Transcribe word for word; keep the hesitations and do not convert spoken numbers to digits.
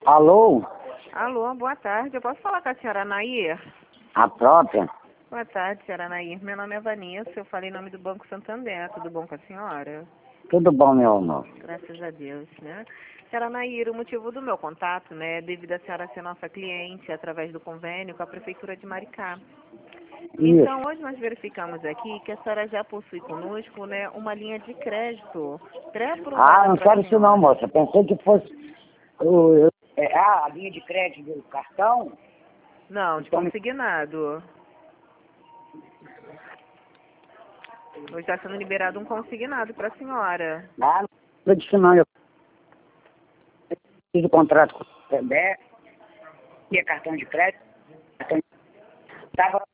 Alô? Alô, boa tarde. Eu posso falar com a senhora Nair? A própria? Boa tarde, senhora Nair. Meu nome é Vanessa. Eu falei em nome do Banco Santander. Tudo bom com a senhora? Tudo bom, meu amor? Graças a Deus, né? Senhora Nair, o motivo do meu contato, né, é devido a senhora ser nossa cliente através do convênio com a Prefeitura de Maricá. Então, Isso. hoje nós verificamos aqui que a senhora já possui conosco, né, uma linha de crédito pré-aprovada Ah, não para a quero isso não, senhora. moça. Pensei que fosse o, o- é, ah, a linha de crédito do cartão. Não, de Então, consignado. Hoje está sendo liberado um consignado para a senhora. ah, não disse não. Eu fiz o contrato com o Santander, tinha cartão de crédito. Cartão, tava